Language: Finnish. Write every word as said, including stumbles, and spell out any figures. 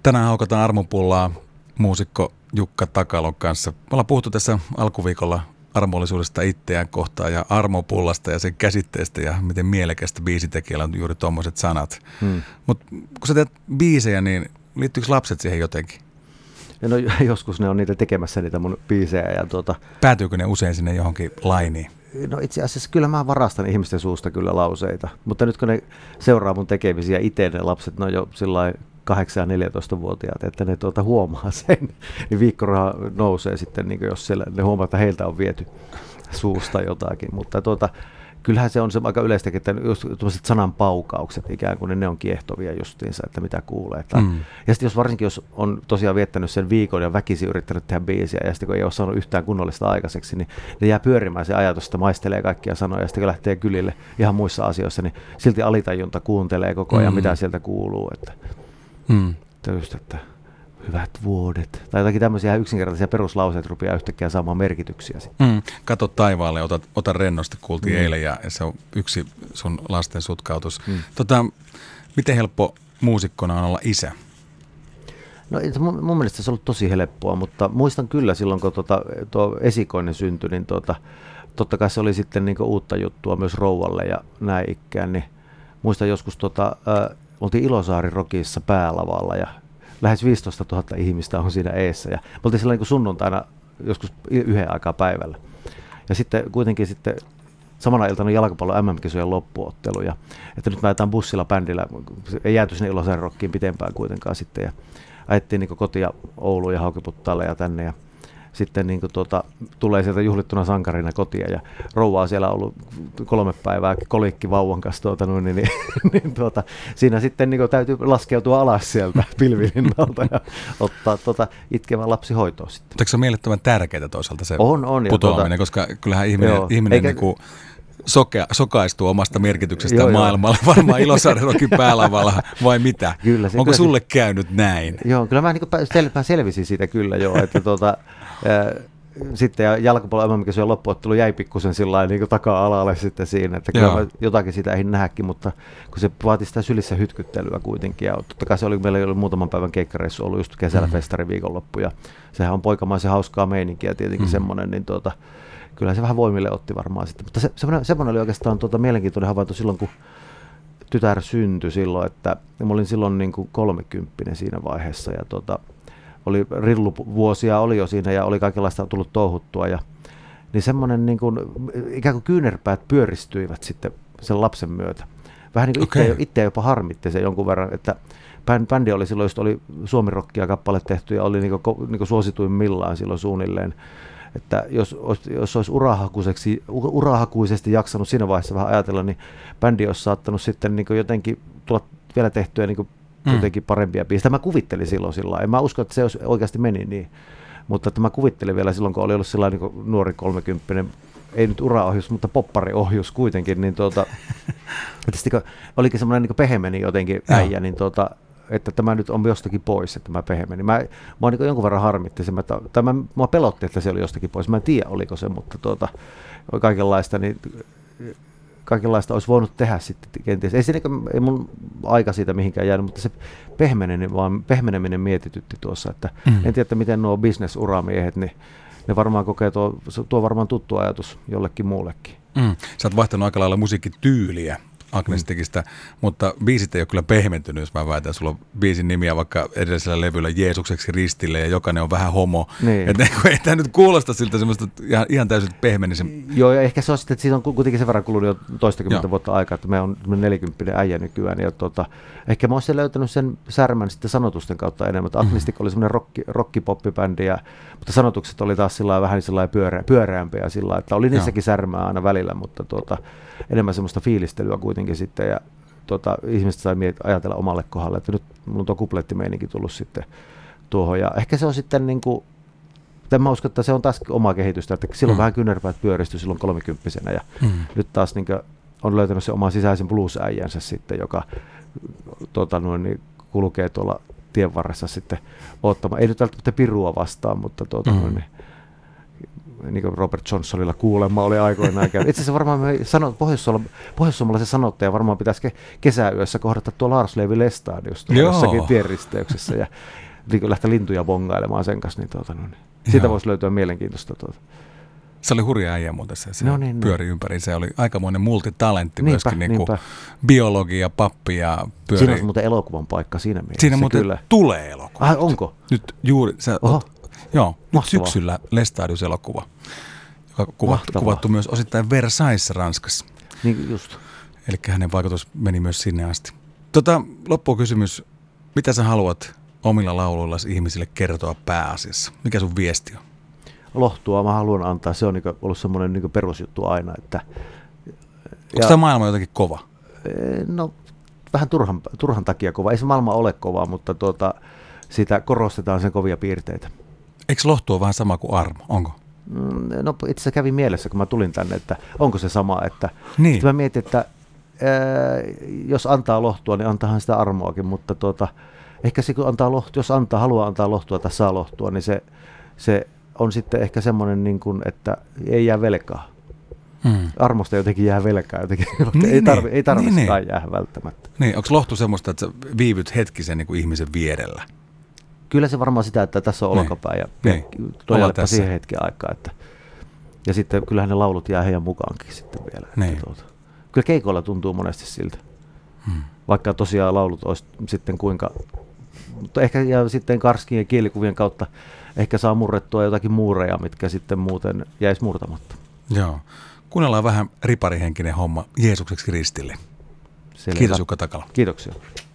Tänään haukataan armopullaa muusikko Jukka Takalon kanssa. Me ollaan puhuttu tässä alkuviikolla armollisuudesta itseään kohtaan ja armopullasta ja sen käsitteestä ja miten mielekästä biisitekijällä on juuri tuommoiset sanat. Hmm. Mutta kun sä teet biisejä, niin liittyykö lapset siihen jotenkin? No joskus ne on niitä tekemässä niitä mun biisejä. Ja tuota... Päätyykö ne usein sinne johonkin lainiin? No itse asiassa kyllä mä varastan ihmisten suusta kyllä lauseita, mutta nyt kun ne seuraa mun tekemisiä itse, ne lapset, ne on jo sillain kahdeksan- ja neljätoistavuotiaat, että ne tuota huomaa sen, niin viikkoraha nousee sitten, niin jos siellä, ne huomaa, että heiltä on viety suusta jotakin, mutta tuota, kyllähän se on se aika yleistäkin, että just tuollaiset sananpaukaukset ikään kuin, niin ne on kiehtovia justiinsa, että mitä kuulee. Mm. Ja sitten jos varsinkin, jos on tosiaan viettänyt sen viikon ja väkisin yrittänyt tehdä biisiä, ja sitten kun ei ole saanut yhtään kunnollista aikaiseksi, niin ne jää pyörimään se ajatus, että maistelee kaikkia sanoja, ja sitten kun lähtee kylille ihan muissa asioissa, niin silti alitajunta kuuntelee koko ajan, mm. mitä sieltä kuuluu. Että, mm. että just, että hyvät vuodet. Tai jotakin tämmöisiä yksinkertaisia peruslauseita rupeaa yhtäkkiä saamaan merkityksiä. Mm. Kato taivaalle, ota, ota rennosti, kuultiin mm. eilen, ja, ja se on yksi sun lasten sutkautus. Mm. Tota, miten helppo muusikkona on olla isä? No mun, mun mielestä se on ollut tosi helppoa, mutta muistan kyllä silloin, kun tuota, tuo esikoinen syntyi, niin tuota, totta kai se oli sitten niin kuin uutta juttua myös rouvalle ja näin ikään. Niin muistan joskus, tuota, äh, oltiin Ilosaari Rockissa päälavalla ja lähes viisitoista tuhatta ihmistä on siinä eessä ja me oltiin silloin niin kuin sunnuntaina joskus yhden aikaa päivällä. Ja sitten kuitenkin sitten samana iltana jalkapallon M M-kisojen loppuottelu ja että nyt mä ajetaan bussilla bändillä, ei jääty sinne Ilosaari Rockiin pitempään kuitenkaan sitten ja ajettiin niin kuin kotia Ouluun ja Haukiputtaalle ja tänne ja sitten niin kuin tuota, tulee sieltä juhlittuna sankarina kotia ja rouva on siellä ollut kolme päivää kolikki vauvan kanssa tuota, niin, niin, niin, tuota, siinä sitten niin kuin täytyy laskeutua alas sieltä pilvilinnalta ja ottaa tuota, itkevä lapsi hoitoon sitten. Mutta eikö se ole mielettömän tärkeää toisaalta se on, on, putoaminen, tuota, koska kyllähän ihminen, ihminen eikä, niin kuin Sokea, sokaistuu omasta merkityksestä joo, maailmalla, joo. Varmaan Ilosaaren Rockin päälavalla vai mitä? Kyllä, se, Onko kyllä sulle se käynyt näin? Joo, kyllä mä niin sel, selvisin siitä kyllä joo, että tuota, ää, sitten jalkapallon M M-kisojen loppuottelu jäi pikkusen sillä niin taka-alalle sitten siinä, että kyllä mä jotakin sitä ei nähäkin, mutta kun se vaati sitä sylissä hytkyttelyä kuitenkin, ja totta kai se oli, meillä oli muutaman päivän keikkareissu ollut just kesällä mm. festari viikonloppu, ja sehän on poikamaisen hauskaa meininkiä tietenkin mm. semmoinen, niin tuota, kyllä se vähän voimille otti varmaan sitten, mutta se, semmoinen, semmoinen oli oikeastaan tuota mielenkiintoinen havainto silloin, kun tytär syntyi silloin, että mä olin silloin niin kuin kolmekymppinen siinä vaiheessa ja tuota, oli rilluvuosia oli jo siinä ja oli kaikenlaista tullut touhuttua ja niin semmoinen niin kuin, ikään kuin kyynärpäät pyöristyivät sitten sen lapsen myötä. Vähän niin kuin okay. itse, itse jopa harmitti se jonkun verran, että bändi oli silloin, just oli Suomi-rockia kappale tehty ja oli niin kuin, niin kuin suosituimmillaan silloin suunnilleen. Että jos, jos olisi urahakuisesti, urahakuisesti jaksanut siinä vaiheessa vähän ajatella, niin bändi olisi saattanut sitten niin kuin jotenkin tulla vielä tehtyä niin kuin mm. jotenkin parempia biisejä. Mä kuvittelin silloin sillä en mä usko, että se olisi oikeasti meni niin, mutta että mä kuvittelin vielä silloin, kun oli ollut sillä niin kuin nuori kolmekymppinen, ei nyt uraohjus, mutta poppariohjus kuitenkin, niin tuota, että sitten olikin semmoinen niin kuin pehmeni jotenkin äijä, niin tuota, että tämä nyt on jostakin pois, että mä pehmeni. Mä, mä niin jonkun verran harmitti sen, että, tai mä, mä pelotti, että se oli jostakin pois. Mä en tiedä, oliko se, mutta tuota, kaikenlaista, niin, kaikenlaista olisi voinut tehdä sitten kenties. Ei, se, ei mun aika siitä mihinkään jäänyt, mutta se pehmeneminen, vaan pehmeneminen mietitytti tuossa, että mm. en tiedä, mitä nuo business-uramiehet, niin ne varmaan kokee, tuo, tuo varmaan tuttu ajatus jollekin muullekin. Mm. Sä oot vaihtanut aika lailla musiikkityyliä. Agnes teki sitä, mutta biisit ei ole kyllä pehmentynyt, jos mä väitän. Sulla on biisin nimiä vaikka edellisellä levyllä Jeesukseksi ristille ja jokainen on vähän homo. Niin. Että ei tämä nyt kuulosta siltä semmoista ihan, ihan täysin pehmenisen. Joo, ja ehkä se on sitten, että siitä on kuitenkin sen verran kulunut jo toistakymmentä vuotta aikaa, että me on neljäkymppinen äijä nykyään. Ja tuota, ehkä mä olisin löytänyt sen särmän sitten sanotusten kautta enemmän. Mm-hmm. Agnestik oli semmoinen rock, rockipop-bändi, ja, mutta sanotukset oli taas sillä vähän pyörä, pyöreämpiä sillä että oli niissäkin särmää aina välillä, mutta tuota, enemmän semmoista fiilistelyä kuitenkin sitten, ja tuota, ihmiset sai ajatella omalle kohdalle, että nyt mulla on tuo kuplettimeininki tullut sitten tuohon, ja ehkä se on sitten niin kuin, mä uskon, että se on taas omaa kehitystä, että silloin mm. vähän kyynärpäät pyöristyi silloin kolmekymppisenä, ja mm. nyt taas niin kuin, on löytänyt se oman sisäisen blues-äijänsä sitten, joka tuota, noin, niin, kulkee tuolla tien varressa sitten ottamaan, ei nyt välttämättä pirua vastaan, mutta tuota, mm. noin, niin, niin kuin Robert Johnsonilla kuulemma oli aikoinaan käynyt. Itse asiassa varmaan me sanot, pohjoissuomalaisen sanottaja varmaan pitäisi ke- kesäyössä kohdata tuo Lars Levi Lestadius jossakin tienristeyksessä ja niin lähteä lintuja bongailemaan sen kanssa. Niin tuota, no, niin. Siitä voisi löytyä mielenkiintoista. Tuota. Se oli hurja äijä muuten se, se no niin, pyöri no. ympäri. Se oli aikamoinen multitalentti niinpä, myöskin, niin kuin biologi ja pappi ja pyöri. Siinä on muuten elokuvan paikka siinä mielessä. Siinä muuten kyllä. tulee elokuva. Ah, onko? Nyt juuri, sä, ot, joo, nyt syksyllä Lestadius-elokuva, joka kuvattu, kuvattu myös osittain Versailles Ranskassa. Niin just. Eli hänen vaikutus meni myös sinne asti. Tota, loppukysymys, mitä sä haluat omilla lauluillasi ihmisille kertoa pääasiassa? Mikä sun viesti on? Lohtua mä haluan antaa, se on niinku ollut semmoinen niinku perusjuttu aina. Että, onko tämä maailma jotenkin kova? No vähän turhan, turhan takia kova. Ei se maailma ole kova, mutta tuota, sitä korostetaan sen kovia piirteitä. Eikö lohtu ole vähän sama kuin armo? Onko? No itse asiassa kävi mielessä, kun mä tulin tänne, että onko se sama. Että, niin. Mä mietin, että ää, jos antaa lohtua, niin antaahan sitä armoakin, mutta tuota, ehkä se kun antaa lohtua, jos antaa, haluaa antaa lohtua tai saa lohtua, niin se, se on sitten ehkä semmoinen, niin kuin, että ei jää velkaa. Hmm. Armosta jotenkin jää velkaa jotenkin, niin, ei tarvi, ei tarvitsekaan niin, jää välttämättä. Niin, onko lohtu semmoista, että sä viivyt hetkisen niin kuin ihmisen vierellä? Kyllä se varmaan sitä, että tässä on olkapää ja niin, nojailepa siihen hetken aikaa. Että, ja sitten kyllähän ne laulut jää heidän mukaankin sitten vielä. Niin. Tuota, kyllä keikoilla tuntuu monesti siltä, hmm. vaikka tosiaan laulut olisi sitten kuinka, mutta ehkä ja sitten karskien ja kielikuvien kautta ehkä saa murrettua jotakin muureja, mitkä sitten muuten jäisi murtamatta. Joo. Kuunnellaan vähän riparihenkinen homma Jeesukseksi ristille. Selvä. Kiitos Jukka Takala. Kiitoksia.